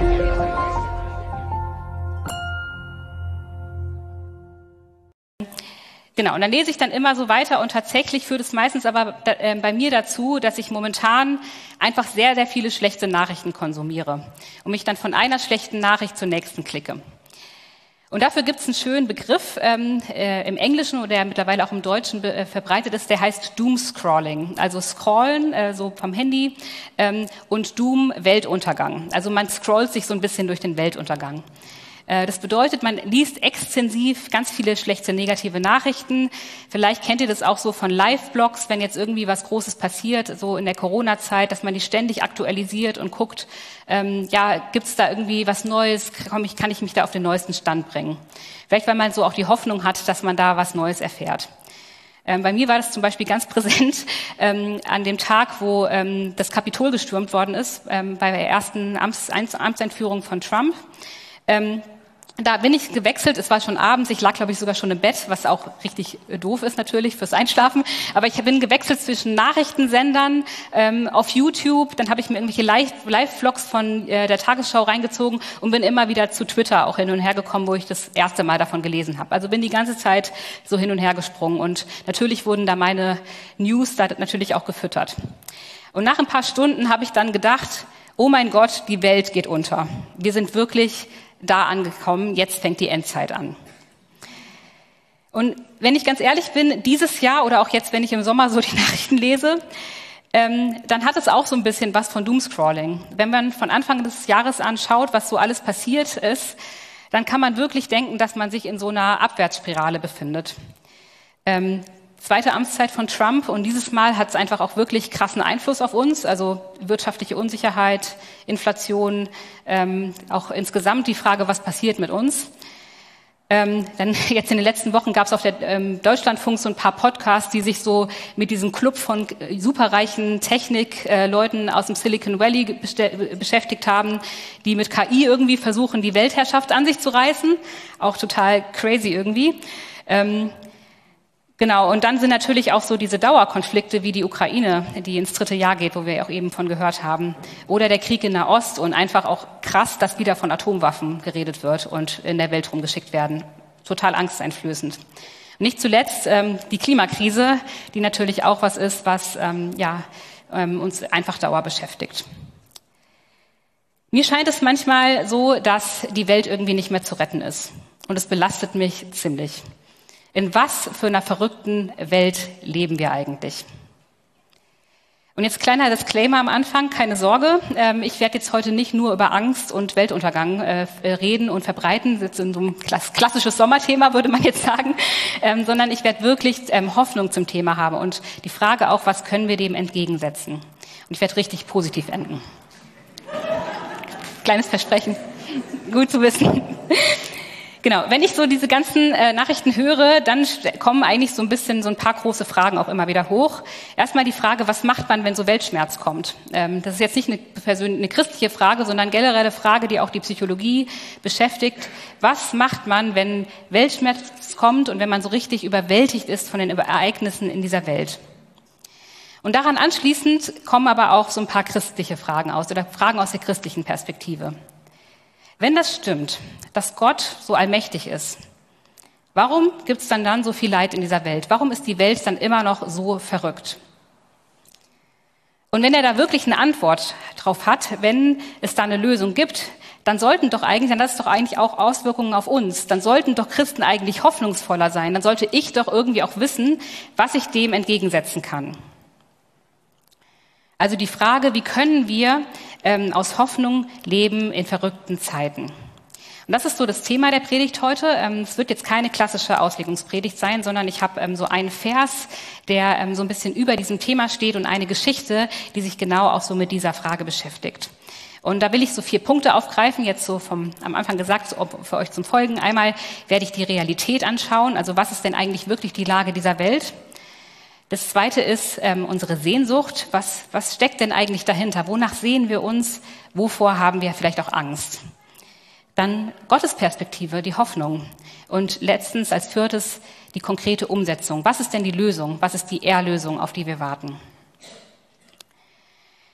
Genau, und dann lese ich dann immer so weiter und tatsächlich führt es meistens aber bei mir dazu, dass ich momentan einfach sehr, sehr viele schlechte Nachrichten konsumiere und mich dann von einer schlechten Nachricht zur nächsten klicke. Und dafür gibt es einen schönen Begriff im Englischen oder der mittlerweile auch im Deutschen verbreitet ist, der heißt Doomscrolling. Also Scrollen so vom Handy und Doom Weltuntergang. Also man scrollt sich so ein bisschen durch den Weltuntergang. Das bedeutet, man liest extensiv ganz viele schlechte, negative Nachrichten. Vielleicht kennt ihr das auch so von Live-Blogs, wenn jetzt irgendwie was Großes passiert, so in der Corona-Zeit, dass man die ständig aktualisiert und guckt, gibt es da irgendwie was Neues, kann ich mich da auf den neuesten Stand bringen. Vielleicht, weil man so auch die Hoffnung hat, dass man da was Neues erfährt. Bei mir war das zum Beispiel ganz präsent an dem Tag, wo das Kapitol gestürmt worden ist, bei der ersten Amtseinführung von Trump. Da bin ich gewechselt, es war schon abends, ich lag, glaube ich, sogar schon im Bett, was auch richtig doof ist natürlich fürs Einschlafen, aber ich bin gewechselt zwischen Nachrichtensendern auf YouTube, dann habe ich mir irgendwelche Live-Vlogs von der Tagesschau reingezogen und bin immer wieder zu Twitter auch hin und her gekommen, wo ich das erste Mal davon gelesen habe. Also bin die ganze Zeit so hin und her gesprungen und natürlich wurden da meine News da natürlich auch gefüttert. Und nach ein paar Stunden habe ich dann gedacht, oh mein Gott, die Welt geht unter. Wir sind wirklich da angekommen, jetzt fängt die Endzeit an. Und wenn ich ganz ehrlich bin, dieses Jahr oder auch jetzt, wenn ich im Sommer so die Nachrichten lese, dann hat es auch so ein bisschen was von Doomscrolling. Wenn man von Anfang des Jahres an schaut, was so alles passiert ist, dann kann man wirklich denken, dass man sich in so einer Abwärtsspirale befindet. Zweite Amtszeit von Trump und dieses Mal hat es einfach auch wirklich krassen Einfluss auf uns, also wirtschaftliche Unsicherheit, Inflation, auch insgesamt die Frage, was passiert mit uns. Dann jetzt in den letzten Wochen gab es auf der Deutschlandfunk so ein paar Podcasts, die sich so mit diesem Club von superreichen Technikleuten aus dem Silicon Valley beschäftigt haben, die mit KI irgendwie versuchen, die Weltherrschaft an sich zu reißen. Auch total crazy irgendwie. Genau, und dann sind natürlich auch so diese Dauerkonflikte wie die Ukraine, die ins 3. Jahr geht, wo wir auch eben von gehört haben. Oder der Krieg in Nahost und einfach auch krass, dass wieder von Atomwaffen geredet wird und in der Welt rumgeschickt werden. Total angsteinflößend. Und nicht zuletzt die Klimakrise, die natürlich auch was ist, was uns einfach Dauer beschäftigt. Mir scheint es manchmal so, dass die Welt irgendwie nicht mehr zu retten ist. Und es belastet mich ziemlich. In was für einer verrückten Welt leben wir eigentlich? Und jetzt kleiner Disclaimer am Anfang, keine Sorge, ich werde jetzt heute nicht nur über Angst und Weltuntergang reden und verbreiten, das ist so ein klassisches Sommerthema, würde man jetzt sagen, sondern ich werde wirklich Hoffnung zum Thema haben und die Frage auch, was können wir dem entgegensetzen? Und ich werde richtig positiv enden. Kleines Versprechen, gut zu wissen. Genau, wenn ich so diese ganzen Nachrichten höre, dann kommen eigentlich so ein paar große Fragen auch immer wieder hoch. Erstmal die Frage, was macht man, wenn so Weltschmerz kommt? Das ist jetzt nicht eine christliche Frage, sondern generelle Frage, die auch die Psychologie beschäftigt. Was macht man, wenn Weltschmerz kommt und wenn man so richtig überwältigt ist von den Ereignissen in dieser Welt? Und daran anschließend kommen aber auch so ein paar christliche Fragen oder Fragen aus der christlichen Perspektive. Wenn das stimmt, dass Gott so allmächtig ist, warum gibt es dann so viel Leid in dieser Welt? Warum ist die Welt dann immer noch so verrückt? Und wenn er da wirklich eine Antwort drauf hat, wenn es da eine Lösung gibt, dann hat es doch eigentlich auch Auswirkungen auf uns. Dann sollten doch Christen eigentlich hoffnungsvoller sein. Dann sollte ich doch irgendwie auch wissen, was ich dem entgegensetzen kann. Also die Frage, wie können wir aus Hoffnung leben in verrückten Zeiten? Und das ist so das Thema der Predigt heute. Es wird jetzt keine klassische Auslegungspredigt sein, sondern ich habe so einen Vers, der so ein bisschen über diesem Thema steht und eine Geschichte, die sich genau auch so mit dieser Frage beschäftigt. Und da will ich so 4 Punkte aufgreifen, jetzt so am Anfang gesagt, so für euch zum Folgen. Einmal werde ich die Realität anschauen, also was ist denn eigentlich wirklich die Lage dieser Welt? Das Zweite ist unsere Sehnsucht. Was steckt denn eigentlich dahinter? Wonach sehen wir uns? Wovor haben wir vielleicht auch Angst? Dann Gottes Perspektive, die Hoffnung. Und letztens als 4. die konkrete Umsetzung. Was ist denn die Lösung? Was ist die Erlösung, auf die wir warten?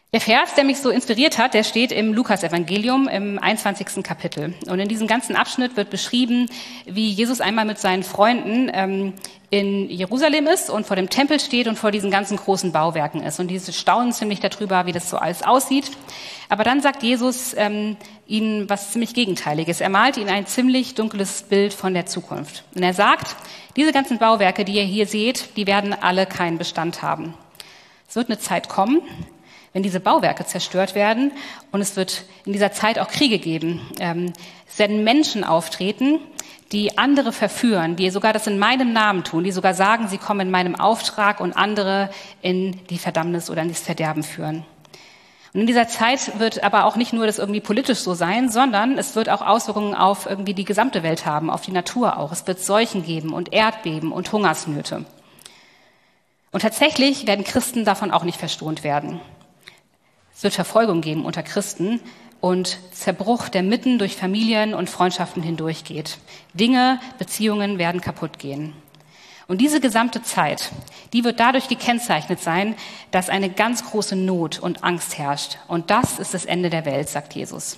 Der Vers, der mich so inspiriert hat, der steht im Lukas-Evangelium im 21. Kapitel. Und in diesem ganzen Abschnitt wird beschrieben, wie Jesus einmal mit seinen Freunden in Jerusalem ist und vor dem Tempel steht und vor diesen ganzen großen Bauwerken ist. Und diese staunen ziemlich darüber, wie das so alles aussieht. Aber dann sagt Jesus ihnen was ziemlich Gegenteiliges. Er malt ihnen ein ziemlich dunkles Bild von der Zukunft. Und er sagt, diese ganzen Bauwerke, die ihr hier seht, die werden alle keinen Bestand haben. Es wird eine Zeit kommen, wenn diese Bauwerke zerstört werden, und es wird in dieser Zeit auch Kriege geben. Es werden Menschen auftreten, die andere verführen, die sogar das in meinem Namen tun, die sogar sagen, sie kommen in meinem Auftrag und andere in die Verdammnis oder in das Verderben führen. Und in dieser Zeit wird aber auch nicht nur das irgendwie politisch so sein, sondern es wird auch Auswirkungen auf irgendwie die gesamte Welt haben, auf die Natur auch. Es wird Seuchen geben und Erdbeben und Hungersnöte. Und tatsächlich werden Christen davon auch nicht verschont werden. Es wird Verfolgung geben unter Christen und Zerbruch, der mitten durch Familien und Freundschaften hindurchgeht. Beziehungen werden kaputt gehen. Und diese gesamte Zeit, die wird dadurch gekennzeichnet sein, dass eine ganz große Not und Angst herrscht. Und das ist das Ende der Welt, sagt Jesus.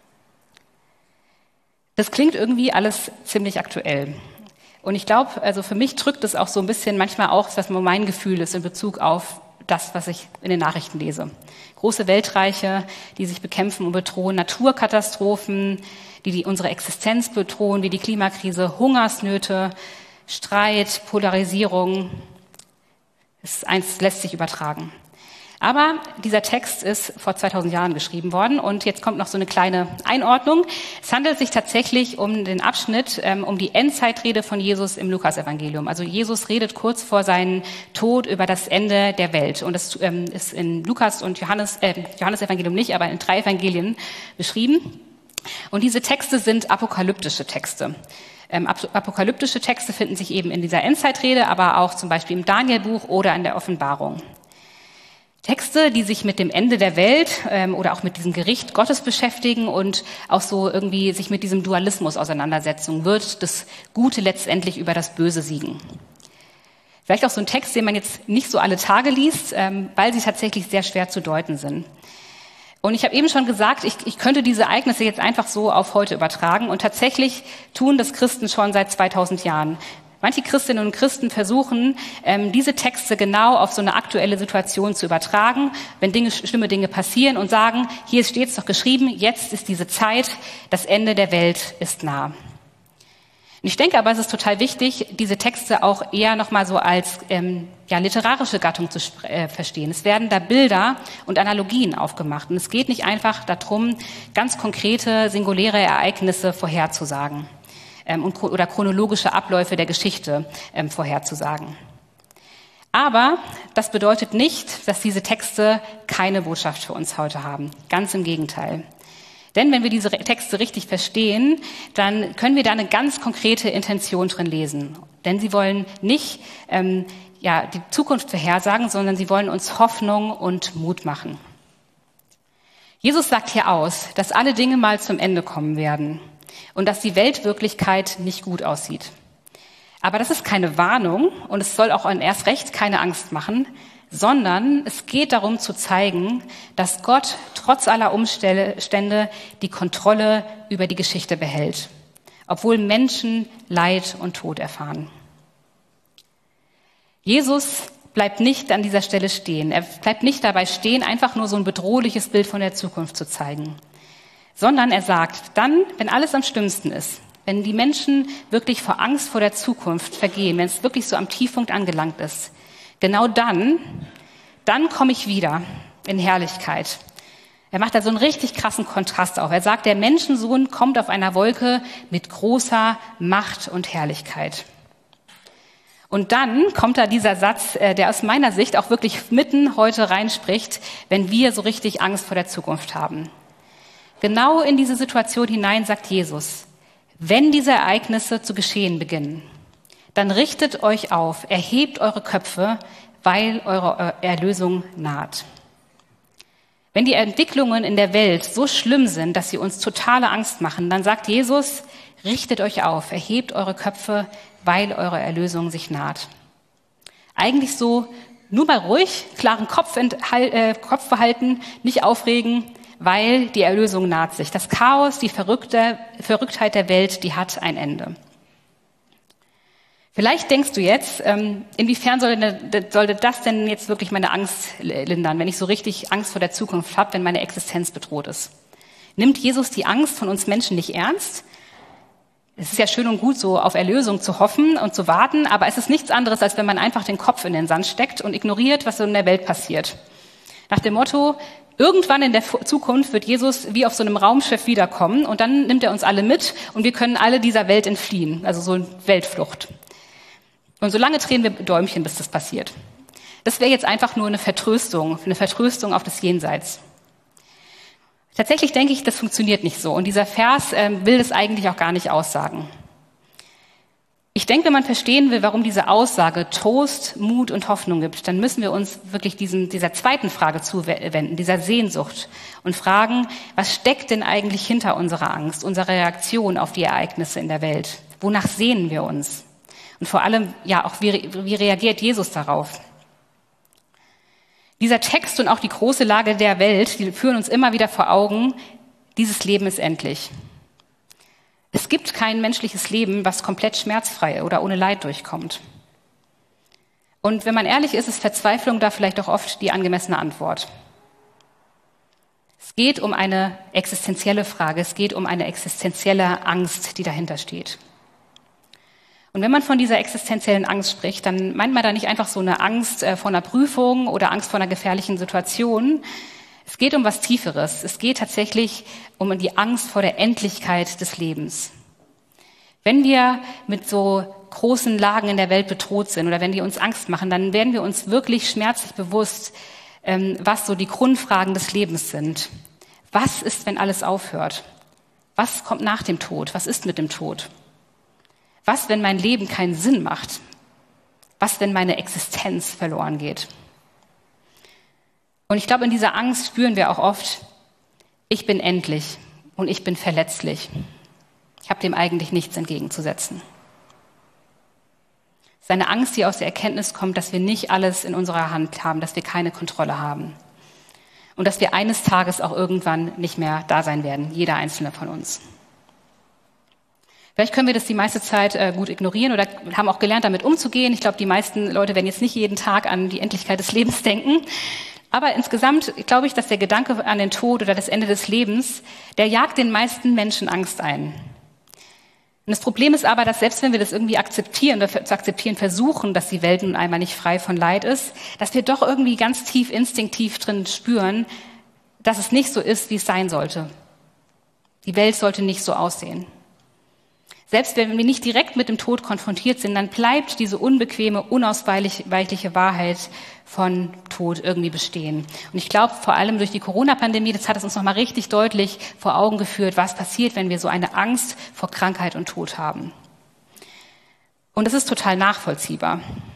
Das klingt irgendwie alles ziemlich aktuell. Und ich glaube, also für mich drückt es auch so ein bisschen manchmal auch, was mein Gefühl ist in Bezug auf das, was ich in den Nachrichten lese. Große Weltreiche, die sich bekämpfen und bedrohen, Naturkatastrophen, die unsere Existenz bedrohen, wie die Klimakrise, Hungersnöte, Streit, Polarisierung. Eins lässt sich übertragen. Aber dieser Text ist vor 2000 Jahren geschrieben worden und jetzt kommt noch so eine kleine Einordnung. Es handelt sich tatsächlich um den Abschnitt, um die Endzeitrede von Jesus im Lukas-Evangelium. Also Jesus redet kurz vor seinem Tod über das Ende der Welt. Und das ist in Lukas und Johannes-Evangelium nicht, aber in 3 Evangelien beschrieben. Und diese Texte sind apokalyptische Texte. Apokalyptische Texte finden sich eben in dieser Endzeitrede, aber auch zum Beispiel im Danielbuch oder in der Offenbarung. Texte, die sich mit dem Ende der Welt oder auch mit diesem Gericht Gottes beschäftigen und auch so irgendwie sich mit diesem Dualismus auseinandersetzen. Wird das Gute letztendlich über das Böse siegen? Vielleicht auch so ein Text, den man jetzt nicht so alle Tage liest, weil sie tatsächlich sehr schwer zu deuten sind. Und ich habe eben schon gesagt, ich könnte diese Ereignisse jetzt einfach so auf heute übertragen. Und tatsächlich tun das Christen schon seit 2000 Jahren. Manche Christinnen und Christen versuchen, diese Texte genau auf so eine aktuelle Situation zu übertragen, wenn schlimme Dinge passieren und sagen, hier steht es doch geschrieben, jetzt ist diese Zeit, das Ende der Welt ist nah. Und ich denke aber, es ist total wichtig, diese Texte auch eher nochmal so als literarische Gattung zu verstehen. Es werden da Bilder und Analogien aufgemacht. Und es geht nicht einfach darum, ganz konkrete, singuläre Ereignisse vorherzusagen. Oder chronologische Abläufe der Geschichte vorherzusagen. Aber das bedeutet nicht, dass diese Texte keine Botschaft für uns heute haben. Ganz im Gegenteil. Denn wenn wir diese Texte richtig verstehen, dann können wir da eine ganz konkrete Intention drin lesen. Denn sie wollen nicht die Zukunft vorhersagen, sondern sie wollen uns Hoffnung und Mut machen. Jesus sagt hier aus, dass alle Dinge mal zum Ende kommen werden. Und dass die Weltwirklichkeit nicht gut aussieht. Aber das ist keine Warnung und es soll auch erst recht keine Angst machen, sondern es geht darum zu zeigen, dass Gott trotz aller Umstände die Kontrolle über die Geschichte behält, obwohl Menschen Leid und Tod erfahren. Jesus bleibt nicht an dieser Stelle stehen. Er bleibt nicht dabei stehen, einfach nur so ein bedrohliches Bild von der Zukunft zu zeigen. Sondern er sagt, dann, wenn alles am schlimmsten ist, wenn die Menschen wirklich vor Angst vor der Zukunft vergehen, wenn es wirklich so am Tiefpunkt angelangt ist, genau dann komme ich wieder in Herrlichkeit. Er macht da so einen richtig krassen Kontrast auf. Er sagt, der Menschensohn kommt auf einer Wolke mit großer Macht und Herrlichkeit. Und dann kommt da dieser Satz, der aus meiner Sicht auch wirklich mitten heute reinspricht, wenn wir so richtig Angst vor der Zukunft haben. Genau in diese Situation hinein sagt Jesus, wenn diese Ereignisse zu geschehen beginnen, dann richtet euch auf, erhebt eure Köpfe, weil eure Erlösung naht. Wenn die Entwicklungen in der Welt so schlimm sind, dass sie uns totale Angst machen, dann sagt Jesus, richtet euch auf, erhebt eure Köpfe, weil eure Erlösung sich naht. Eigentlich so nur mal ruhig, klaren Kopf behalten, nicht aufregen, weil die Erlösung naht sich. Das Chaos, die Verrücktheit der Welt, die hat ein Ende. Vielleicht denkst du jetzt, inwiefern sollte das denn jetzt wirklich meine Angst lindern, wenn ich so richtig Angst vor der Zukunft habe, wenn meine Existenz bedroht ist? Nimmt Jesus die Angst von uns Menschen nicht ernst? Es ist ja schön und gut, so auf Erlösung zu hoffen und zu warten, aber es ist nichts anderes, als wenn man einfach den Kopf in den Sand steckt und ignoriert, was so in der Welt passiert. Nach dem Motto, irgendwann in der Zukunft wird Jesus wie auf so einem Raumschiff wiederkommen und dann nimmt er uns alle mit und wir können alle dieser Welt entfliehen, also so eine Weltflucht. Und solange drehen wir Däumchen, bis das passiert. Das wäre jetzt einfach nur eine Vertröstung auf das Jenseits. Tatsächlich denke ich, das funktioniert nicht so. Und dieser Vers will das eigentlich auch gar nicht aussagen. Ich denke, wenn man verstehen will, warum diese Aussage Trost, Mut und Hoffnung gibt, dann müssen wir uns wirklich dieser zweiten Frage zuwenden, dieser Sehnsucht, und fragen, was steckt denn eigentlich hinter unserer Angst, unserer Reaktion auf die Ereignisse in der Welt? Wonach sehnen wir uns? Und vor allem, ja, auch wie reagiert Jesus darauf? Dieser Text und auch die große Lage der Welt, die führen uns immer wieder vor Augen, dieses Leben ist endlich. Es gibt kein menschliches Leben, was komplett schmerzfrei oder ohne Leid durchkommt. Und wenn man ehrlich ist, ist Verzweiflung da vielleicht auch oft die angemessene Antwort. Es geht um eine existenzielle Frage, es geht um eine existenzielle Angst, die dahinter steht. Und wenn man von dieser existenziellen Angst spricht, dann meint man da nicht einfach so eine Angst vor einer Prüfung oder Angst vor einer gefährlichen Situation. Es geht um was Tieferes. Es geht tatsächlich um die Angst vor der Endlichkeit des Lebens. Wenn wir mit so großen Lagen in der Welt bedroht sind oder wenn die uns Angst machen, dann werden wir uns wirklich schmerzlich bewusst, was so die Grundfragen des Lebens sind. Was ist, wenn alles aufhört? Was kommt nach dem Tod? Was ist mit dem Tod? Was, wenn mein Leben keinen Sinn macht? Was, wenn meine Existenz verloren geht? Und ich glaube, in dieser Angst spüren wir auch oft, ich bin endlich und ich bin verletzlich. Ich habe dem eigentlich nichts entgegenzusetzen. Es ist eine Angst, die aus der Erkenntnis kommt, dass wir nicht alles in unserer Hand haben, dass wir keine Kontrolle haben. Und dass wir eines Tages auch irgendwann nicht mehr da sein werden, jeder einzelne von uns. Vielleicht können wir das die meiste Zeit gut ignorieren oder haben auch gelernt, damit umzugehen. Ich glaube, die meisten Leute werden jetzt nicht jeden Tag an die Endlichkeit des Lebens denken. Aber insgesamt glaube ich, dass der Gedanke an den Tod oder das Ende des Lebens, der jagt den meisten Menschen Angst ein. Und das Problem ist aber, dass selbst wenn wir das irgendwie akzeptieren oder zu akzeptieren versuchen, dass die Welt nun einmal nicht frei von Leid ist, dass wir doch irgendwie ganz tief instinktiv drin spüren, dass es nicht so ist, wie es sein sollte. Die Welt sollte nicht so aussehen. Selbst wenn wir nicht direkt mit dem Tod konfrontiert sind, dann bleibt diese unbequeme, unausweichliche Wahrheit von Tod irgendwie bestehen. Und ich glaube, vor allem durch die Corona-Pandemie, das hat es uns nochmal richtig deutlich vor Augen geführt, was passiert, wenn wir so eine Angst vor Krankheit und Tod haben. Und das ist total nachvollziehbar.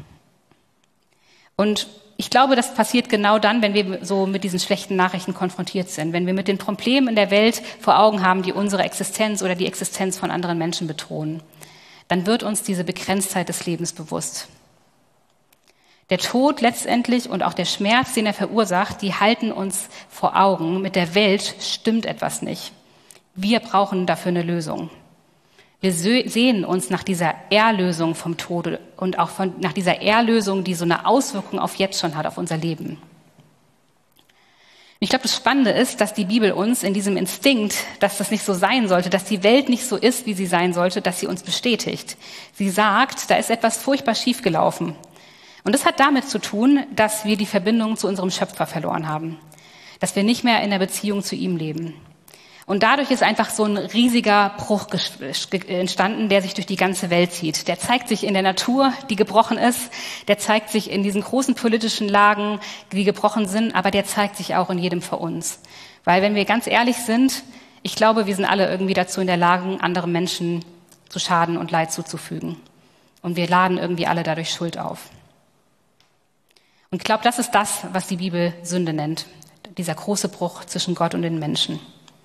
Und ich glaube, das passiert genau dann, wenn wir so mit diesen schlechten Nachrichten konfrontiert sind, wenn wir mit den Problemen in der Welt vor Augen haben, die unsere Existenz oder die Existenz von anderen Menschen bedrohen. Dann wird uns diese Begrenztheit des Lebens bewusst. Der Tod letztendlich und auch der Schmerz, den er verursacht, die halten uns vor Augen, mit der Welt stimmt etwas nicht. Wir brauchen dafür eine Lösung. Wir sehnen uns nach dieser Erlösung vom Tode und auch nach dieser Erlösung, die so eine Auswirkung auf jetzt schon hat, auf unser Leben. Ich glaube, das Spannende ist, dass die Bibel uns in diesem Instinkt, dass das nicht so sein sollte, dass die Welt nicht so ist, wie sie sein sollte, dass sie uns bestätigt. Sie sagt, da ist etwas furchtbar schiefgelaufen. Und das hat damit zu tun, dass wir die Verbindung zu unserem Schöpfer verloren haben. Dass wir nicht mehr in der Beziehung zu ihm leben. Und dadurch ist einfach so ein riesiger Bruch entstanden, der sich durch die ganze Welt zieht. Der zeigt sich in der Natur, die gebrochen ist. Der zeigt sich in diesen großen politischen Lagen, die gebrochen sind. Aber der zeigt sich auch in jedem von uns. Weil wenn wir ganz ehrlich sind, ich glaube, wir sind alle irgendwie dazu in der Lage, anderen Menschen zu Schaden und Leid zuzufügen. Und wir laden irgendwie alle dadurch Schuld auf. Und ich glaube, das ist das, was die Bibel Sünde nennt. Dieser große Bruch zwischen Gott und den Menschen.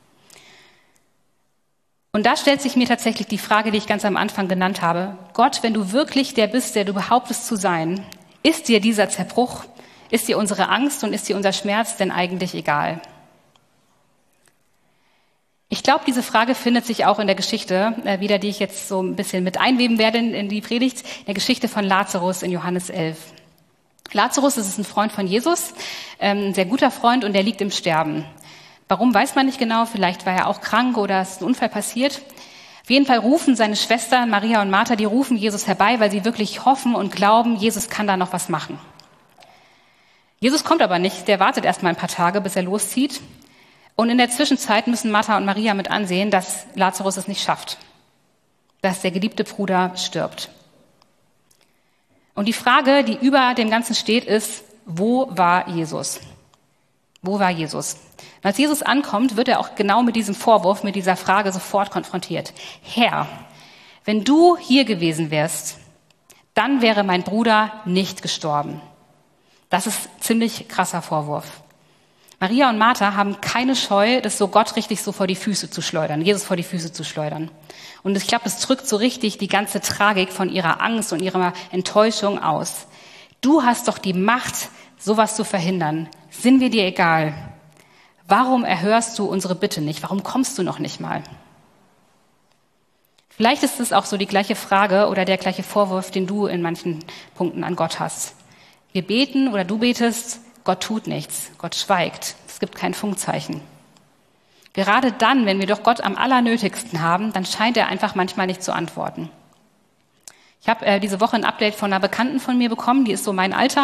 Und da stellt sich mir tatsächlich die Frage, die ich ganz am Anfang genannt habe. Gott, wenn du wirklich der bist, der du behauptest zu sein, ist dir dieser Zerbruch Ist dir unsere Angst und ist dir unser Schmerz denn eigentlich egal? Ich glaube, diese Frage findet sich auch in der Geschichte wieder, die ich jetzt so ein bisschen mit einweben werde in die Predigt, in der Geschichte von Lazarus in Johannes 11. Lazarus ist ein Freund von Jesus, ein sehr guter Freund, und der liegt im Sterben. Warum, weiß man nicht genau. Vielleicht war er auch krank oder ist ein Unfall passiert. Auf jeden Fall rufen seine Schwestern Maria und Martha, die rufen Jesus herbei, weil sie wirklich hoffen und glauben, Jesus kann da noch was machen. Jesus kommt aber nicht, der wartet erst mal ein paar Tage, bis er loszieht. Und in der Zwischenzeit müssen Martha und Maria mit ansehen, dass Lazarus es nicht schafft, dass der geliebte Bruder stirbt. Und die Frage, die über dem Ganzen steht, ist, wo war Jesus? Wo war Jesus? Und als Jesus ankommt, wird er auch genau mit diesem Vorwurf, mit dieser Frage sofort konfrontiert. Herr, wenn du hier gewesen wärst, dann wäre mein Bruder nicht gestorben. Das ist ein ziemlich krasser Vorwurf. Maria und Martha haben keine Scheu, das so Gott richtig so vor die Füße zu schleudern, Jesus vor die Füße zu schleudern. Und ich glaube, das drückt so richtig die ganze Tragik von ihrer Angst und ihrer Enttäuschung aus. Du hast doch die Macht, sowas zu verhindern. Sind wir dir egal? Warum erhörst du unsere Bitte nicht? Warum kommst du noch nicht mal? Vielleicht ist es auch so die gleiche Frage oder der gleiche Vorwurf, den du in manchen Punkten an Gott hast. Wir beten oder du betest, Gott tut nichts, Gott schweigt, es gibt kein Funkzeichen. Gerade dann, wenn wir doch Gott am allernötigsten haben, dann scheint er einfach manchmal nicht zu antworten. Ich habe diese Woche ein Update von einer Bekannten von mir bekommen, die ist so mein Alter,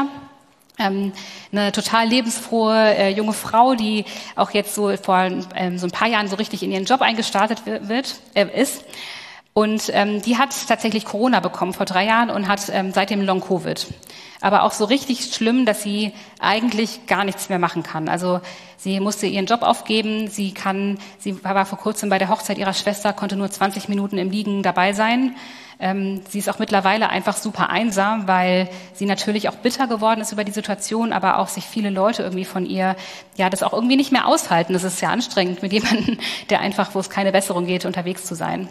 eine total lebensfrohe junge Frau, die auch jetzt so vor so ein paar Jahren so richtig in ihren Job eingestartet ist. Und die hat tatsächlich Corona bekommen vor 3 Jahren und hat seitdem Long-Covid. Aber auch so richtig schlimm, dass sie eigentlich gar nichts mehr machen kann. Also sie musste ihren Job aufgeben. Sie war vor kurzem bei der Hochzeit ihrer Schwester, konnte nur 20 Minuten im Liegen dabei sein. Sie ist auch mittlerweile einfach super einsam, weil sie natürlich auch bitter geworden ist über die Situation, aber auch sich viele Leute irgendwie von ihr, ja, das auch irgendwie nicht mehr aushalten. Das ist ja anstrengend, mit jemandem, der einfach, wo es keine Besserung geht, unterwegs zu sein.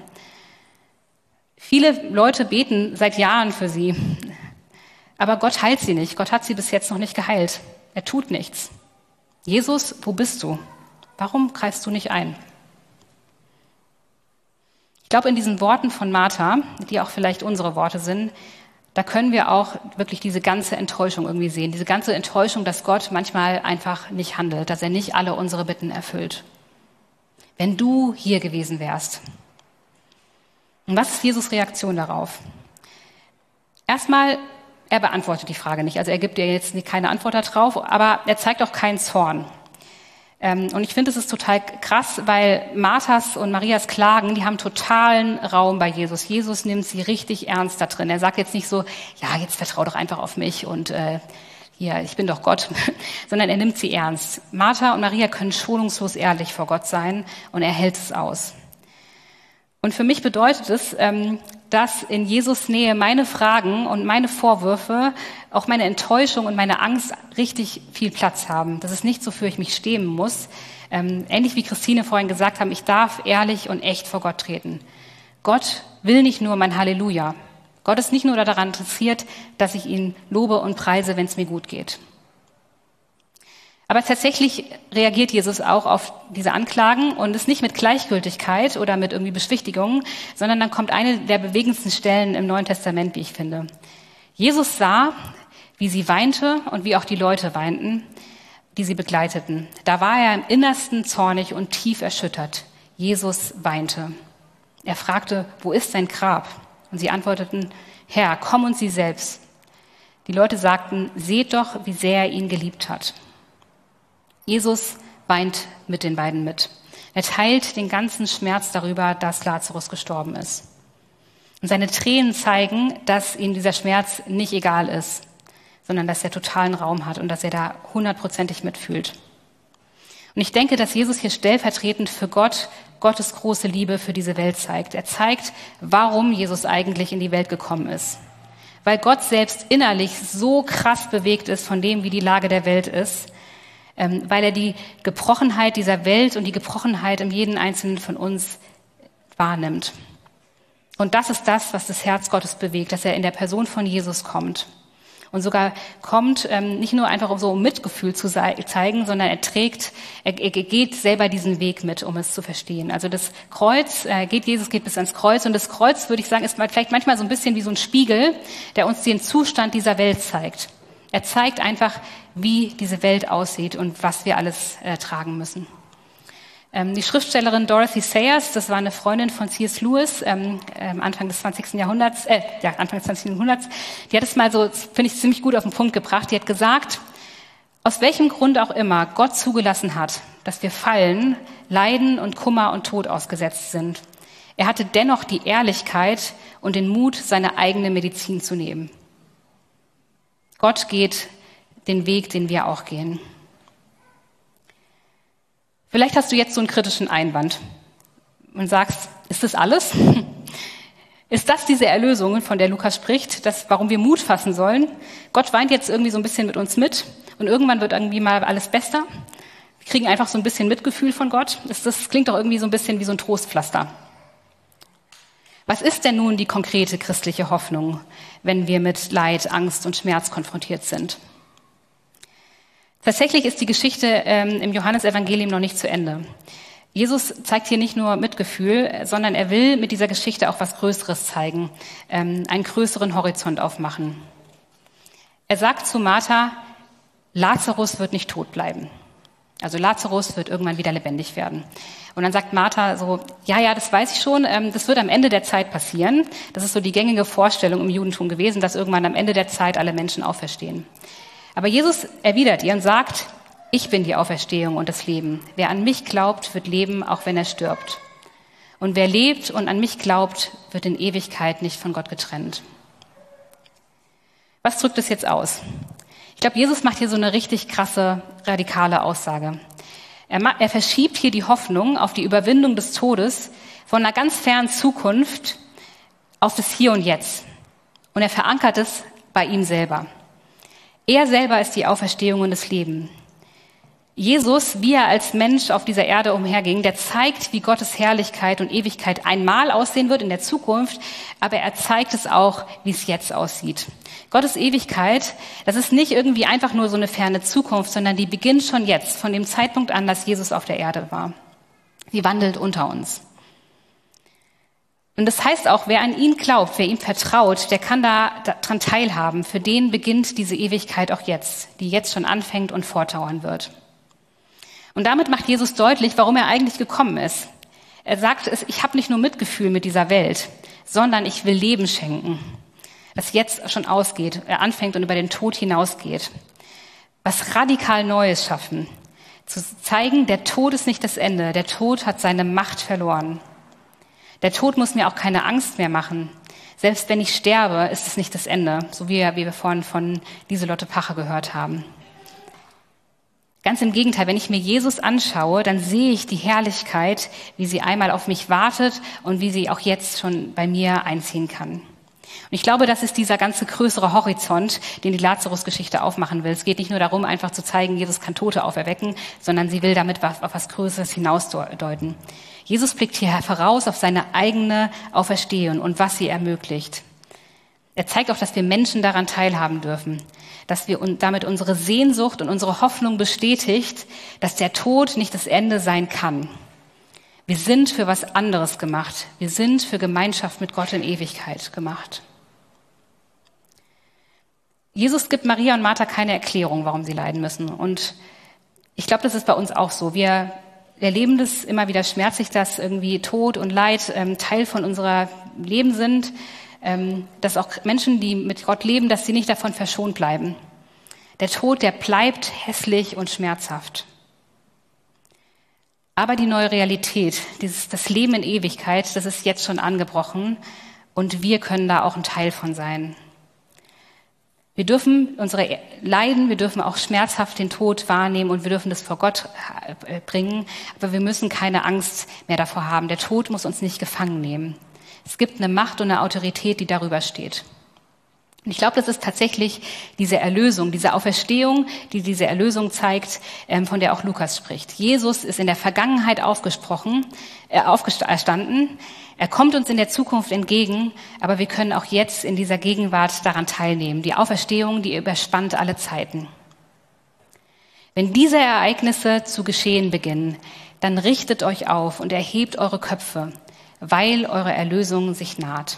Viele Leute beten seit Jahren für sie. Aber Gott heilt sie nicht. Gott hat sie bis jetzt noch nicht geheilt. Er tut nichts. Jesus, wo bist du? Warum greifst du nicht ein? Ich glaube, in diesen Worten von Martha, die auch vielleicht unsere Worte sind, da können wir auch wirklich diese ganze Enttäuschung irgendwie sehen. Diese ganze Enttäuschung, dass Gott manchmal einfach nicht handelt, dass er nicht alle unsere Bitten erfüllt. Wenn du hier gewesen wärst. Und was ist Jesus' Reaktion darauf? Erstmal, er beantwortet die Frage nicht. Also er gibt dir jetzt keine Antwort darauf, aber er zeigt auch keinen Zorn. Und ich finde, es ist total krass, weil Marthas und Marias Klagen, die haben totalen Raum bei Jesus. Jesus nimmt sie richtig ernst da drin. Er sagt jetzt nicht so, ja, jetzt vertrau doch einfach auf mich und hier, ich bin doch Gott, sondern er nimmt sie ernst. Martha und Maria können schonungslos ehrlich vor Gott sein und er hält es aus. Und für mich bedeutet es, dass in Jesus Nähe meine Fragen und meine Vorwürfe, auch meine Enttäuschung und meine Angst richtig viel Platz haben. Das ist nicht so, für ich mich schämen muss. Ähnlich wie Christine vorhin gesagt haben, ich darf ehrlich und echt vor Gott treten. Gott will nicht nur mein Halleluja. Gott ist nicht nur daran interessiert, dass ich ihn lobe und preise, wenn es mir gut geht. Aber tatsächlich reagiert Jesus auch auf diese Anklagen und ist nicht mit Gleichgültigkeit oder mit irgendwie Beschwichtigung, sondern dann kommt eine der bewegendsten Stellen im Neuen Testament, wie ich finde. Jesus sah, wie sie weinte und wie auch die Leute weinten, die sie begleiteten. Da war er im Innersten zornig und tief erschüttert. Jesus weinte. Er fragte, wo ist sein Grab? Und sie antworteten, Herr, komm und sieh selbst. Die Leute sagten, seht doch, wie sehr er ihn geliebt hat. Jesus weint mit den beiden mit. Er teilt den ganzen Schmerz darüber, dass Lazarus gestorben ist. Und seine Tränen zeigen, dass ihm dieser Schmerz nicht egal ist, sondern dass er totalen Raum hat und dass er da 100%ig mitfühlt. Und ich denke, dass Jesus hier stellvertretend für Gottes große Liebe für diese Welt zeigt. Er zeigt, warum Jesus eigentlich in die Welt gekommen ist. Weil Gott selbst innerlich so krass bewegt ist von dem, wie die Lage der Welt ist, weil er die Gebrochenheit dieser Welt und die Gebrochenheit in jedem Einzelnen von uns wahrnimmt. Und das ist das, was das Herz Gottes bewegt, dass er in der Person von Jesus kommt. und sogar kommt, nicht nur einfach so um Mitgefühl zu zeigen, sondern er geht selber diesen Weg mit, um es zu verstehen. Also das Kreuz, Jesus geht bis ans Kreuz und das Kreuz, würde ich sagen, ist vielleicht manchmal so ein bisschen wie so ein Spiegel, der uns den Zustand dieser Welt zeigt. Er zeigt einfach, wie diese Welt aussieht und was wir alles tragen müssen. Die Schriftstellerin Dorothy Sayers, das war eine Freundin von C.S. Lewis, Anfang des 20. Jahrhunderts, die hat es mal so, finde ich, ziemlich gut auf den Punkt gebracht. Die hat gesagt, aus welchem Grund auch immer Gott zugelassen hat, dass wir Fallen, Leiden und Kummer und Tod ausgesetzt sind. Er hatte dennoch die Ehrlichkeit und den Mut, seine eigene Medizin zu nehmen. Gott geht den Weg, den wir auch gehen. Vielleicht hast du jetzt so einen kritischen Einwand und sagst, ist das alles? Ist das diese Erlösung, von der Lukas spricht, warum wir Mut fassen sollen? Gott weint jetzt irgendwie so ein bisschen mit uns mit und irgendwann wird irgendwie mal alles besser. Wir kriegen einfach so ein bisschen Mitgefühl von Gott. Das klingt doch irgendwie so ein bisschen wie so ein Trostpflaster. Was ist denn nun die konkrete christliche Hoffnung, wenn wir mit Leid, Angst und Schmerz konfrontiert sind? Tatsächlich ist die Geschichte im Johannesevangelium noch nicht zu Ende. Jesus zeigt hier nicht nur Mitgefühl, sondern er will mit dieser Geschichte auch was Größeres zeigen, einen größeren Horizont aufmachen. Er sagt zu Martha, Lazarus wird nicht tot bleiben. Also Lazarus wird irgendwann wieder lebendig werden. Und dann sagt Martha so, ja, das weiß ich schon, das wird am Ende der Zeit passieren. Das ist so die gängige Vorstellung im Judentum gewesen, dass irgendwann am Ende der Zeit alle Menschen auferstehen. Aber Jesus erwidert ihr und sagt, ich bin die Auferstehung und das Leben. Wer an mich glaubt, wird leben, auch wenn er stirbt. Und wer lebt und an mich glaubt, wird in Ewigkeit nicht von Gott getrennt. Was drückt es jetzt aus? Ich glaube, Jesus macht hier so eine richtig krasse, radikale Aussage. Er verschiebt hier die Hoffnung auf die Überwindung des Todes von einer ganz fernen Zukunft auf das Hier und Jetzt. Und er verankert es bei ihm selber. Er selber ist die Auferstehung und das Leben. Jesus, wie er als Mensch auf dieser Erde umherging, der zeigt, wie Gottes Herrlichkeit und Ewigkeit einmal aussehen wird in der Zukunft, aber er zeigt es auch, wie es jetzt aussieht. Gottes Ewigkeit, das ist nicht irgendwie einfach nur so eine ferne Zukunft, sondern die beginnt schon jetzt, von dem Zeitpunkt an, dass Jesus auf der Erde war. Sie wandelt unter uns. Und das heißt auch, wer an ihn glaubt, wer ihm vertraut, der kann daran teilhaben. Für den beginnt diese Ewigkeit auch jetzt, die jetzt schon anfängt und fortdauern wird. Und damit macht Jesus deutlich, warum er eigentlich gekommen ist. Er sagt, ich habe nicht nur Mitgefühl mit dieser Welt, sondern ich will Leben schenken, das jetzt schon ausgeht, anfängt und über den Tod hinausgeht. Was radikal Neues schaffen, zu zeigen, der Tod ist nicht das Ende, der Tod hat seine Macht verloren. Der Tod muss mir auch keine Angst mehr machen. Selbst wenn ich sterbe, ist es nicht das Ende, so wie wir vorhin von Lieselotte Pache gehört haben. Ganz im Gegenteil, wenn ich mir Jesus anschaue, dann sehe ich die Herrlichkeit, wie sie einmal auf mich wartet und wie sie auch jetzt schon bei mir einziehen kann. Und ich glaube, das ist dieser ganze größere Horizont, den die Lazarus-Geschichte aufmachen will. Es geht nicht nur darum, einfach zu zeigen, Jesus kann Tote auferwecken, sondern sie will damit auf was Größeres hinausdeuten. Jesus blickt hier voraus auf seine eigene Auferstehung und was sie ermöglicht. Er zeigt auch, dass wir Menschen daran teilhaben dürfen, dass wir damit unsere Sehnsucht und unsere Hoffnung bestätigt, dass der Tod nicht das Ende sein kann. Wir sind für was anderes gemacht. Wir sind für Gemeinschaft mit Gott in Ewigkeit gemacht. Jesus gibt Maria und Martha keine Erklärung, warum sie leiden müssen. Und ich glaube, das ist bei uns auch so. Wir erleben das immer wieder schmerzlich, dass irgendwie Tod und Leid Teil von unserer Leben sind. Dass auch Menschen, die mit Gott leben, dass sie nicht davon verschont bleiben. Der Tod, der bleibt hässlich und schmerzhaft. Aber die neue Realität, das Leben in Ewigkeit, das ist jetzt schon angebrochen und wir können da auch ein Teil von sein. Wir dürfen unsere Leiden, wir dürfen auch schmerzhaft den Tod wahrnehmen und wir dürfen das vor Gott bringen, aber wir müssen keine Angst mehr davor haben. Der Tod muss uns nicht gefangen nehmen. Es gibt eine Macht und eine Autorität, die darüber steht. Und ich glaube, das ist tatsächlich diese Erlösung, diese Auferstehung, die diese Erlösung zeigt, von der auch Lukas spricht. Jesus ist in der Vergangenheit aufgestanden. Er kommt uns in der Zukunft entgegen, aber wir können auch jetzt in dieser Gegenwart daran teilnehmen. Die Auferstehung, die überspannt alle Zeiten. Wenn diese Ereignisse zu geschehen beginnen, dann richtet euch auf und erhebt eure Köpfe, weil eure Erlösung sich naht.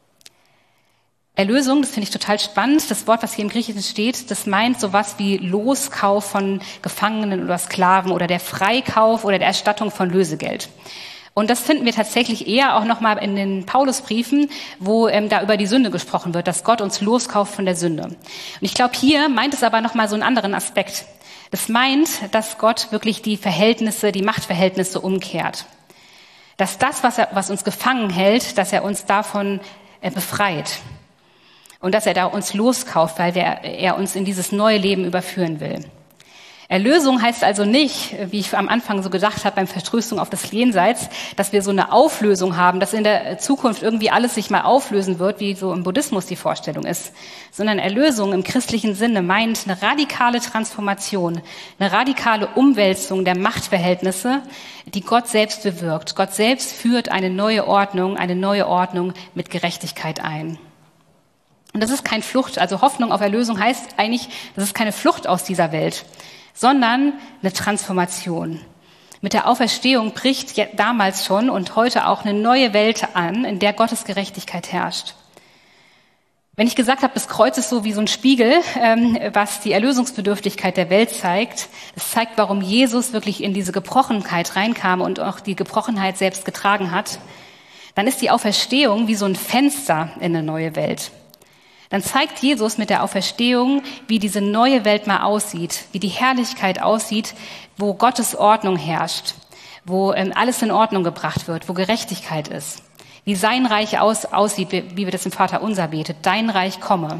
Erlösung, das finde ich total spannend. Das Wort, was hier im Griechischen steht, das meint sowas wie Loskauf von Gefangenen oder Sklaven oder der Freikauf oder der Erstattung von Lösegeld. Und das finden wir tatsächlich eher auch nochmal in den Paulusbriefen, wo da über die Sünde gesprochen wird, dass Gott uns loskauft von der Sünde. Und ich glaube, hier meint es aber nochmal so einen anderen Aspekt. Das meint, dass Gott wirklich die Machtverhältnisse umkehrt. Dass das, was uns gefangen hält, dass er uns davon befreit. Und dass er da uns loskauft, weil er uns in dieses neue Leben überführen will. Erlösung heißt also nicht, wie ich am Anfang so gedacht habe, beim Vertröstung auf das Jenseits, dass wir so eine Auflösung haben, dass in der Zukunft irgendwie alles sich mal auflösen wird, wie so im Buddhismus die Vorstellung ist. Sondern Erlösung im christlichen Sinne meint eine radikale Transformation, eine radikale Umwälzung der Machtverhältnisse, die Gott selbst bewirkt. Gott selbst führt eine neue Ordnung mit Gerechtigkeit ein. Und das ist keine Flucht, also Hoffnung auf Erlösung heißt eigentlich, das ist keine Flucht aus dieser Welt, sondern eine Transformation. Mit der Auferstehung bricht damals schon und heute auch eine neue Welt an, in der Gottes Gerechtigkeit herrscht. Wenn ich gesagt habe, das Kreuz ist so wie so ein Spiegel, was die Erlösungsbedürftigkeit der Welt zeigt, es zeigt, warum Jesus wirklich in diese Gebrochenheit reinkam und auch die Gebrochenheit selbst getragen hat, dann ist die Auferstehung wie so ein Fenster in eine neue Welt. Dann zeigt Jesus mit der Auferstehung, wie diese neue Welt mal aussieht, wie die Herrlichkeit aussieht, wo Gottes Ordnung herrscht, wo alles in Ordnung gebracht wird, wo Gerechtigkeit ist, wie sein Reich aussieht, wie wir das im Vaterunser betet, dein Reich komme.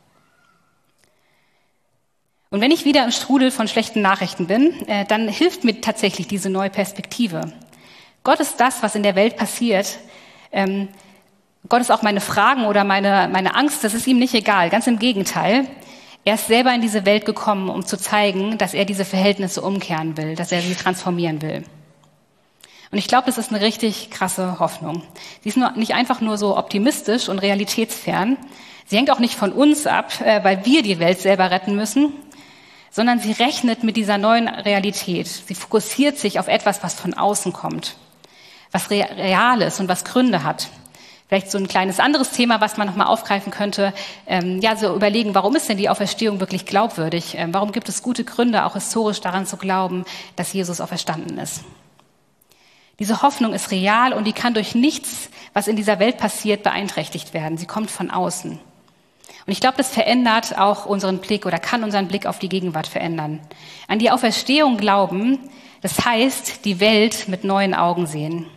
Und wenn ich wieder im Strudel von schlechten Nachrichten bin, dann hilft mir tatsächlich diese neue Perspektive. Gott ist das, was in der Welt passiert. Gott ist auch meine Fragen oder meine Angst, das ist ihm nicht egal. Ganz im Gegenteil. Er ist selber in diese Welt gekommen, um zu zeigen, dass er diese Verhältnisse umkehren will, dass er sie transformieren will. Und ich glaube, das ist eine richtig krasse Hoffnung. Sie ist nicht einfach nur so optimistisch und realitätsfern. Sie hängt auch nicht von uns ab, weil wir die Welt selber retten müssen, sondern sie rechnet mit dieser neuen Realität. Sie fokussiert sich auf etwas, was von außen kommt, was real ist und was Gründe hat. Vielleicht so ein kleines anderes Thema, was man nochmal aufgreifen könnte, so überlegen, warum ist denn die Auferstehung wirklich glaubwürdig? Warum gibt es gute Gründe, auch historisch daran zu glauben, dass Jesus auferstanden ist? Diese Hoffnung ist real und die kann durch nichts, was in dieser Welt passiert, beeinträchtigt werden. Sie kommt von außen. Und ich glaube, das verändert auch unseren Blick oder kann unseren Blick auf die Gegenwart verändern. An die Auferstehung glauben, das heißt, die Welt mit neuen Augen sehen.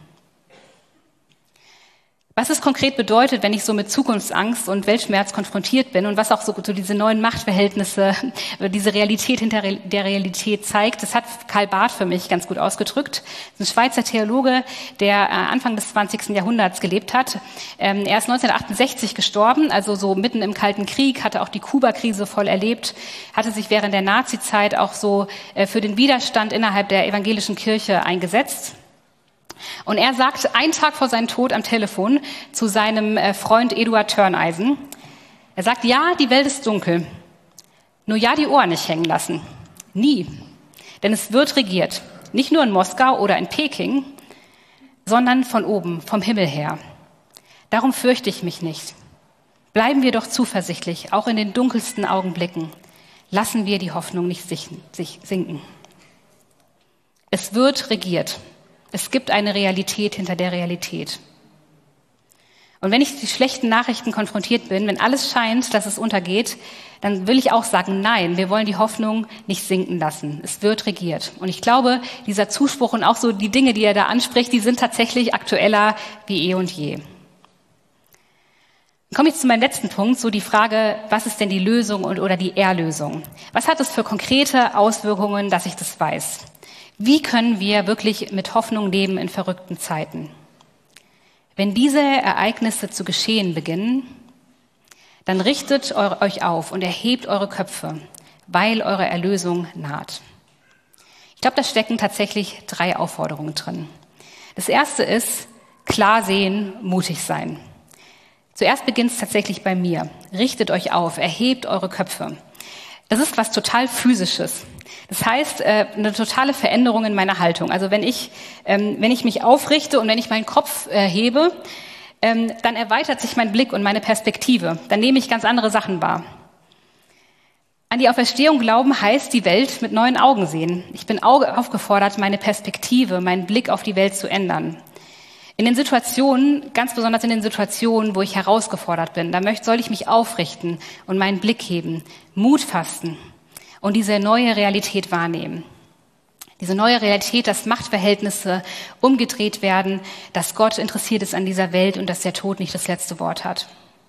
Was es konkret bedeutet, wenn ich so mit Zukunftsangst und Weltschmerz konfrontiert bin und was auch so diese neuen Machtverhältnisse, diese Realität hinter der Realität zeigt, das hat Karl Barth für mich ganz gut ausgedrückt. Das ist ein Schweizer Theologe, der Anfang des 20. Jahrhunderts gelebt hat. Er ist 1968 gestorben, also so mitten im Kalten Krieg, hatte auch die Kuba-Krise voll erlebt, hatte sich während der Nazi-Zeit auch so für den Widerstand innerhalb der evangelischen Kirche eingesetzt. Und er sagt einen Tag vor seinem Tod am Telefon zu seinem Freund Eduard Törneisen, er sagt, ja, die Welt ist dunkel, nur ja die Ohren nicht hängen lassen. Nie. Denn es wird regiert. Nicht nur in Moskau oder in Peking, sondern von oben, vom Himmel her. Darum fürchte ich mich nicht. Bleiben wir doch zuversichtlich, auch in den dunkelsten Augenblicken. Lassen wir die Hoffnung nicht sinken. Es wird regiert. Es gibt eine Realität hinter der Realität. Und wenn ich mit schlechten Nachrichten konfrontiert bin, wenn alles scheint, dass es untergeht, dann will ich auch sagen, nein, wir wollen die Hoffnung nicht sinken lassen. Es wird regiert. Und ich glaube, dieser Zuspruch und auch so die Dinge, die er da anspricht, die sind tatsächlich aktueller wie eh und je. Dann komme ich zu meinem letzten Punkt, so die Frage, was ist denn die Lösung oder die Erlösung? Was hat es für konkrete Auswirkungen, dass ich das weiß? Wie können wir wirklich mit Hoffnung leben in verrückten Zeiten? Wenn diese Ereignisse zu geschehen beginnen, Dann richtet euch auf und erhebt eure Köpfe, weil eure Erlösung naht. Ich glaube, da stecken tatsächlich 3 Aufforderungen drin. Das erste ist, klar sehen, mutig sein. Zuerst beginnt es tatsächlich bei mir. Richtet euch auf, erhebt eure Köpfe. Das ist was total Physisches. Das heißt, eine totale Veränderung in meiner Haltung. Also wenn ich mich aufrichte und wenn ich meinen Kopf hebe, dann erweitert sich mein Blick und meine Perspektive. Dann nehme ich ganz andere Sachen wahr. An die Auferstehung glauben heißt die Welt mit neuen Augen sehen. Ich bin aufgefordert, meine Perspektive, meinen Blick auf die Welt zu ändern. In den Situationen, ganz besonders in den Situationen, wo ich herausgefordert bin, da soll ich mich aufrichten und meinen Blick heben, Mut fassen und diese neue Realität wahrnehmen. Diese neue Realität, dass Machtverhältnisse umgedreht werden, dass Gott interessiert ist an dieser Welt und dass der Tod nicht das letzte Wort hat.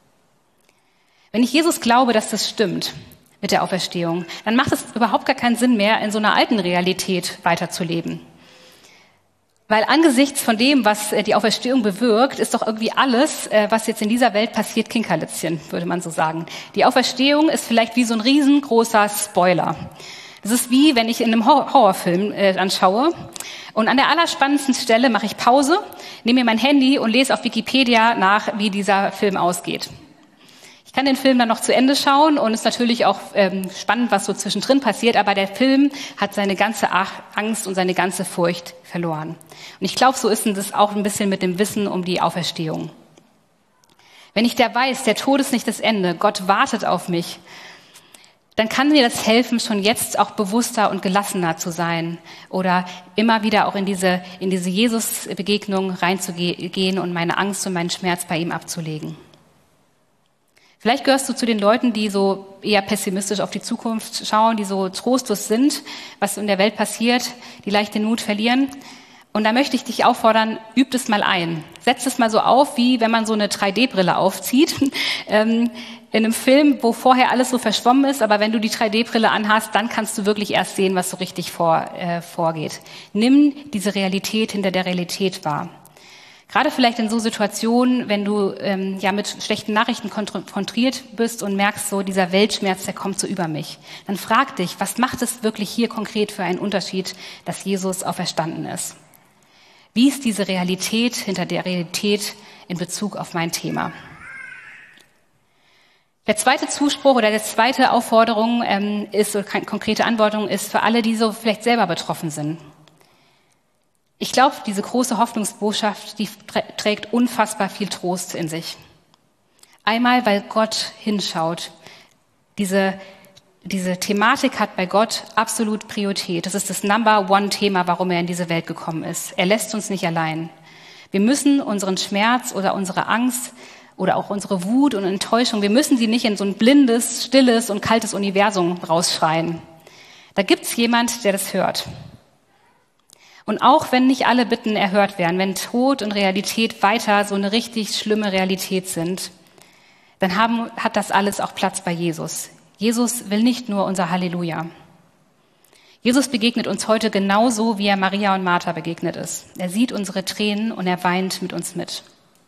Wenn ich Jesus glaube, dass das stimmt mit der Auferstehung, dann macht es überhaupt gar keinen Sinn mehr, in so einer alten Realität weiterzuleben. Weil angesichts von dem, was die Auferstehung bewirkt, ist doch irgendwie alles, was jetzt in dieser Welt passiert, Kinkerlitzchen, würde man so sagen. Die Auferstehung ist vielleicht wie so ein riesengroßer Spoiler. Das ist wie, wenn ich in einem Horrorfilm anschaue und an der allerspannendsten Stelle mache ich Pause, nehme mir mein Handy und lese auf Wikipedia nach, wie dieser Film ausgeht. Ich kann den Film dann noch zu Ende schauen und es ist natürlich auch spannend, was so zwischendrin passiert, aber der Film hat seine ganze Angst und seine ganze Furcht verloren. Und ich glaube, so ist es auch ein bisschen mit dem Wissen um die Auferstehung. Wenn ich weiß, der Tod ist nicht das Ende, Gott wartet auf mich, dann kann mir das helfen, schon jetzt auch bewusster und gelassener zu sein oder immer wieder auch in diese Jesus-Begegnung reinzugehen und meine Angst und meinen Schmerz bei ihm abzulegen. Vielleicht gehörst du zu den Leuten, die so eher pessimistisch auf die Zukunft schauen, die so trostlos sind, was in der Welt passiert, die leicht den Mut verlieren. Und da möchte ich dich auffordern, üb es mal ein. Setz es mal so auf, wie wenn man so eine 3D-Brille aufzieht. In einem Film, wo vorher alles so verschwommen ist, aber wenn du die 3D-Brille anhast, dann kannst du wirklich erst sehen, was so richtig vorgeht. Nimm diese Realität hinter der Realität wahr. Gerade vielleicht in so Situationen, wenn du mit schlechten Nachrichten konfrontiert bist und merkst, so dieser Weltschmerz, der kommt so über mich. Dann frag dich, was macht es wirklich hier konkret für einen Unterschied, dass Jesus auferstanden ist? Wie ist diese Realität hinter der Realität in Bezug auf mein Thema? Der zweite Zuspruch oder der zweite Aufforderung ist, oder keine konkrete Antwortung ist für alle, die so vielleicht selber betroffen sind. Ich glaube, diese große Hoffnungsbotschaft, die trägt unfassbar viel Trost in sich. Einmal, weil Gott hinschaut. Diese Thematik hat bei Gott absolut Priorität. Das ist das Number-One-Thema, warum er in diese Welt gekommen ist. Er lässt uns nicht allein. Wir müssen unseren Schmerz oder unsere Angst oder auch unsere Wut und Enttäuschung, wir müssen sie nicht in so ein blindes, stilles und kaltes Universum rausschreien. Da gibt's jemand, der das hört. Und auch wenn nicht alle Bitten erhört werden, wenn Tod und Realität weiter so eine richtig schlimme Realität sind, dann hat das alles auch Platz bei Jesus. Jesus will nicht nur unser Halleluja. Jesus begegnet uns heute genauso, wie er Maria und Martha begegnet ist. Er sieht unsere Tränen und er weint mit uns mit.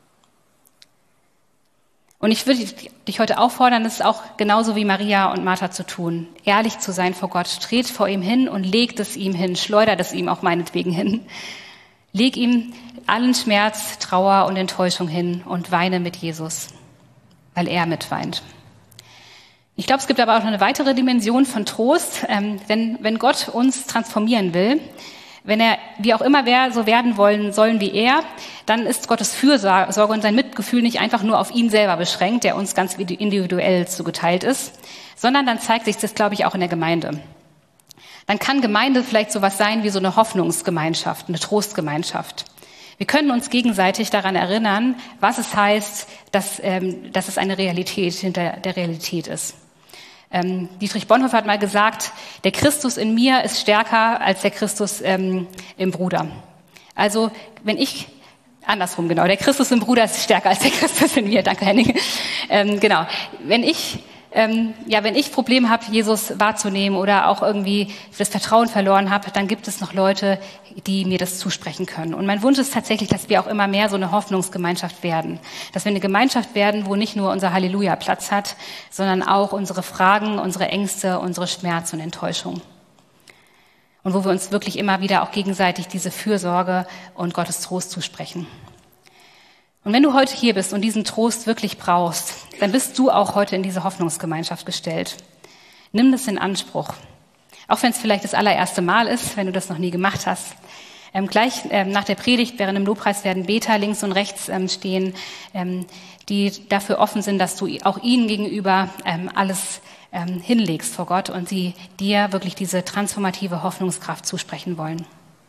Und ich würde dich heute auffordern, das auch genauso wie Maria und Martha zu tun. Ehrlich zu sein vor Gott. Tritt vor ihm hin und legt es ihm hin. Schleudert es ihm auch meinetwegen hin. Leg ihm allen Schmerz, Trauer und Enttäuschung hin und weine mit Jesus, weil er mitweint. Ich glaube, es gibt aber auch noch eine weitere Dimension von Trost. Wenn Gott uns transformieren will, wenn er, wie auch immer wir so werden sollen wie er, dann ist Gottes Fürsorge und sein Mitgefühl nicht einfach nur auf ihn selber beschränkt, der uns ganz individuell zugeteilt ist, sondern dann zeigt sich das, glaube ich, auch in der Gemeinde. Dann kann Gemeinde vielleicht sowas sein wie so eine Hoffnungsgemeinschaft, eine Trostgemeinschaft. Wir können uns gegenseitig daran erinnern, was es heißt, dass es eine Realität hinter der Realität ist. Dietrich Bonhoeffer hat mal gesagt, der Christus in mir ist stärker als der Christus im Bruder. Also andersrum genau, der Christus im Bruder ist stärker als der Christus in mir. Danke, Henning. Genau, wenn ich wenn ich Probleme habe, Jesus wahrzunehmen oder auch irgendwie das Vertrauen verloren habe, dann gibt es noch Leute, die mir das zusprechen können. Und mein Wunsch ist tatsächlich, dass wir auch immer mehr so eine Hoffnungsgemeinschaft werden. Dass wir eine Gemeinschaft werden, wo nicht nur unser Halleluja Platz hat, sondern auch unsere Fragen, unsere Ängste, unsere Schmerz und Enttäuschung. Und wo wir uns wirklich immer wieder auch gegenseitig diese Fürsorge und Gottes Trost zusprechen. Und wenn du heute hier bist und diesen Trost wirklich brauchst, dann bist du auch heute in diese Hoffnungsgemeinschaft gestellt. Nimm das in Anspruch. Auch wenn es vielleicht das allererste Mal ist, wenn du das noch nie gemacht hast. Gleich nach der Predigt, während im Lobpreis werden Beter links und rechts stehen, die dafür offen sind, dass du auch ihnen gegenüber alles hinlegst vor Gott und sie dir wirklich diese transformative Hoffnungskraft zusprechen wollen.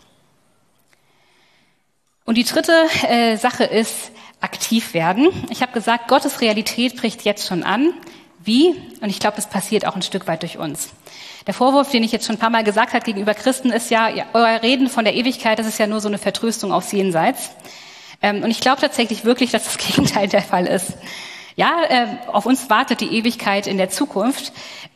Und die dritte Sache ist aktiv werden. Ich habe gesagt, Gottes Realität bricht jetzt schon an. Wie? Und ich glaube, das passiert auch ein Stück weit durch uns. Der Vorwurf, den ich jetzt schon ein paar Mal gesagt habe gegenüber Christen, ist ja, euer Reden von der Ewigkeit, das ist ja nur so eine Vertröstung aufs Jenseits. Und ich glaube tatsächlich wirklich, dass das Gegenteil der Fall ist. Ja, auf uns wartet die Ewigkeit in der Zukunft.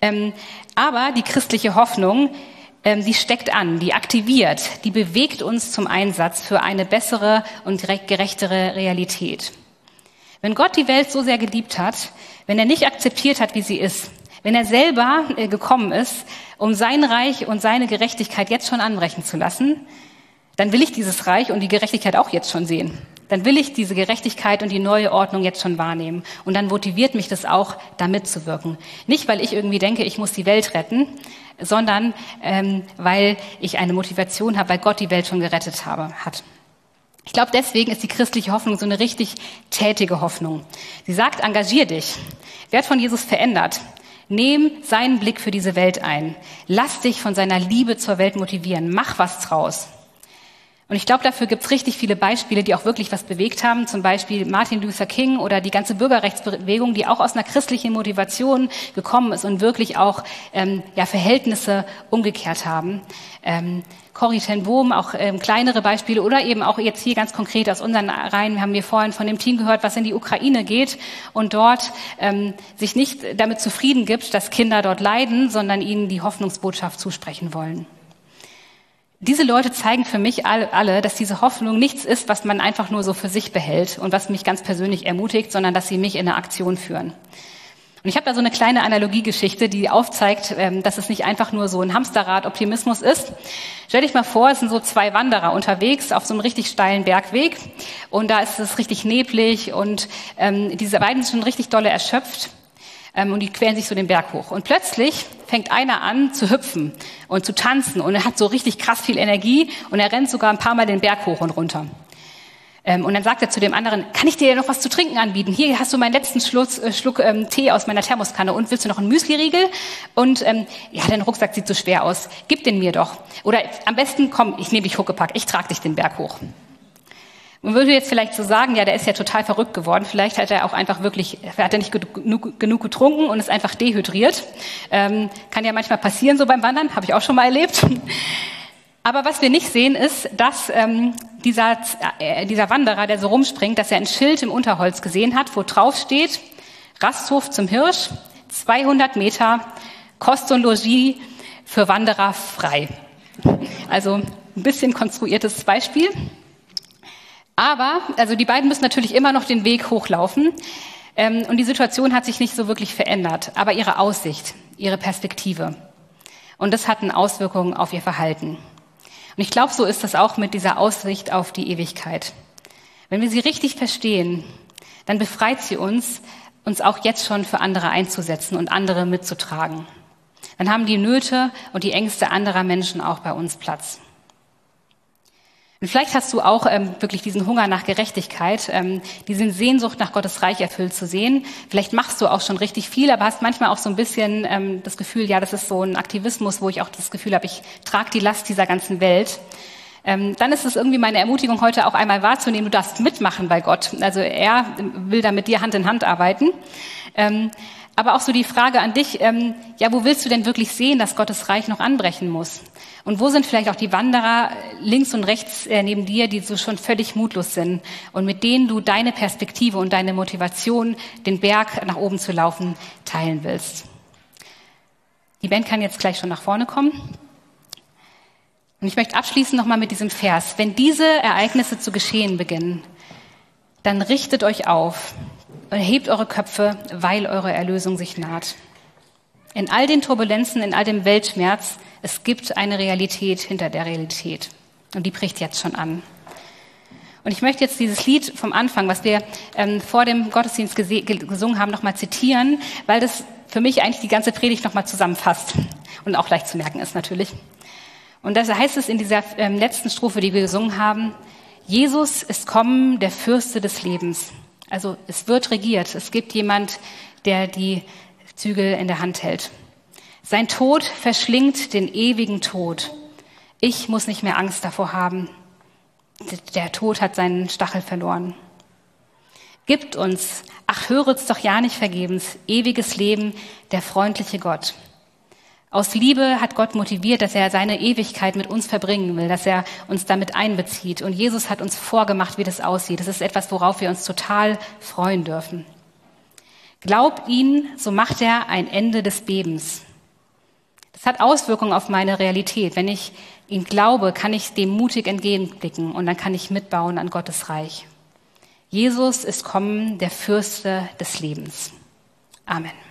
Aber die christliche Hoffnung, die steckt an, die aktiviert, die bewegt uns zum Einsatz für eine bessere und gerechtere Realität. Wenn Gott die Welt so sehr geliebt hat, wenn er nicht akzeptiert hat, wie sie ist, wenn er selber gekommen ist, um sein Reich und seine Gerechtigkeit jetzt schon anbrechen zu lassen, dann will ich dieses Reich und die Gerechtigkeit auch jetzt schon sehen. Dann will ich diese Gerechtigkeit und die neue Ordnung jetzt schon wahrnehmen. Und dann motiviert mich das auch, da mitzuwirken. Nicht, weil ich irgendwie denke, ich muss die Welt retten, sondern weil ich eine Motivation habe, weil Gott die Welt schon gerettet hat. Ich glaube, deswegen ist die christliche Hoffnung so eine richtig tätige Hoffnung. Sie sagt, engagier dich, werd von Jesus verändert, nimm seinen Blick für diese Welt ein, lass dich von seiner Liebe zur Welt motivieren, mach was draus. Und ich glaube, dafür gibt's richtig viele Beispiele, die auch wirklich was bewegt haben. Zum Beispiel Martin Luther King oder die ganze Bürgerrechtsbewegung, die auch aus einer christlichen Motivation gekommen ist und wirklich auch Verhältnisse umgekehrt haben. Corrie ten Boom, auch kleinere Beispiele oder eben auch jetzt hier ganz konkret aus unseren Reihen haben wir vorhin von dem Team gehört, was in die Ukraine geht und dort sich nicht damit zufrieden gibt, dass Kinder dort leiden, sondern ihnen die Hoffnungsbotschaft zusprechen wollen. Diese Leute zeigen für mich alle, dass diese Hoffnung nichts ist, was man einfach nur so für sich behält und was mich ganz persönlich ermutigt, sondern dass sie mich in eine Aktion führen. Und ich habe da so eine kleine Analogiegeschichte, die aufzeigt, dass es nicht einfach nur so ein Hamsterrad-Optimismus ist. Stell dich mal vor, es sind so zwei Wanderer unterwegs auf so einem richtig steilen Bergweg und da ist es richtig neblig und diese beiden sind schon richtig dolle erschöpft. Und die quälen sich so den Berg hoch. Und plötzlich fängt einer an zu hüpfen und zu tanzen und er hat so richtig krass viel Energie und er rennt sogar ein paar Mal den Berg hoch und runter. Und dann sagt er zu dem anderen, kann ich dir noch was zu trinken anbieten? Hier hast du meinen letzten Schluck Tee aus meiner Thermoskanne und willst du noch einen Müsli-Riegel? Und dein Rucksack sieht so schwer aus, gib den mir doch. Oder am besten, komm, ich nehme dich Huckepack, ich trage dich den Berg hoch. Man würde jetzt vielleicht so sagen, ja, der ist ja total verrückt geworden. Vielleicht hat er auch einfach hat er nicht genug getrunken und ist einfach dehydriert. Kann ja manchmal passieren so beim Wandern, habe ich auch schon mal erlebt. Aber was wir nicht sehen ist, dass dieser Wanderer, der so rumspringt, dass er ein Schild im Unterholz gesehen hat, wo drauf steht, Rasthof zum Hirsch, 200 Meter, Kost und Logis für Wanderer frei. Also ein bisschen konstruiertes Beispiel. Aber, also die beiden müssen natürlich immer noch den Weg hochlaufen und die Situation hat sich nicht so wirklich verändert, aber ihre Aussicht, ihre Perspektive. Und das hat eine Auswirkung auf ihr Verhalten. Und ich glaube, so ist das auch mit dieser Aussicht auf die Ewigkeit. Wenn wir sie richtig verstehen, dann befreit sie uns auch jetzt schon für andere einzusetzen und andere mitzutragen. Dann haben die Nöte und die Ängste anderer Menschen auch bei uns Platz. Und vielleicht hast du auch wirklich diesen Hunger nach Gerechtigkeit, diese Sehnsucht nach Gottes Reich erfüllt zu sehen. Vielleicht machst du auch schon richtig viel, aber hast manchmal auch so ein bisschen das Gefühl, ja, das ist so ein Aktivismus, wo ich auch das Gefühl habe, ich trage die Last dieser ganzen Welt. Dann ist es irgendwie meine Ermutigung, heute auch einmal wahrzunehmen, du darfst mitmachen bei Gott. Also er will da mit dir Hand in Hand arbeiten. Aber auch so die Frage an dich, ja, wo willst du denn wirklich sehen, dass Gottes Reich noch anbrechen muss? Und wo sind vielleicht auch die Wanderer links und rechts neben dir, die so schon völlig mutlos sind und mit denen du deine Perspektive und deine Motivation, den Berg nach oben zu laufen, teilen willst? Die Band kann jetzt gleich schon nach vorne kommen. Und ich möchte abschließen nochmal mit diesem Vers. Wenn diese Ereignisse zu geschehen beginnen, dann richtet euch auf und erhebt eure Köpfe, weil eure Erlösung sich naht. In all den Turbulenzen, in all dem Weltschmerz, es gibt eine Realität hinter der Realität. Und die bricht jetzt schon an. Und ich möchte jetzt dieses Lied vom Anfang, was wir vor dem Gottesdienst gesungen haben, nochmal zitieren, weil das für mich eigentlich die ganze Predigt nochmal zusammenfasst und auch leicht zu merken ist natürlich. Und da heißt es in dieser letzten Strophe, die wir gesungen haben, Jesus ist kommen, der Fürste des Lebens. Also es wird regiert. Es gibt jemand, der die Zügel in der Hand hält. Sein Tod verschlingt den ewigen Tod. Ich muss nicht mehr Angst davor haben. Der Tod hat seinen Stachel verloren. Gibt uns, ach höret's doch ja nicht vergebens, ewiges Leben, der freundliche Gott. Aus Liebe hat Gott motiviert, dass er seine Ewigkeit mit uns verbringen will, dass er uns damit einbezieht. Und Jesus hat uns vorgemacht, wie das aussieht. Das ist etwas, worauf wir uns total freuen dürfen. Glaubt ihn, so macht er ein Ende des Bebens. Das hat Auswirkungen auf meine Realität. Wenn ich ihm glaube, kann ich dem mutig entgegenblicken und dann kann ich mitbauen an Gottes Reich. Jesus ist kommen, der Fürste des Lebens. Amen.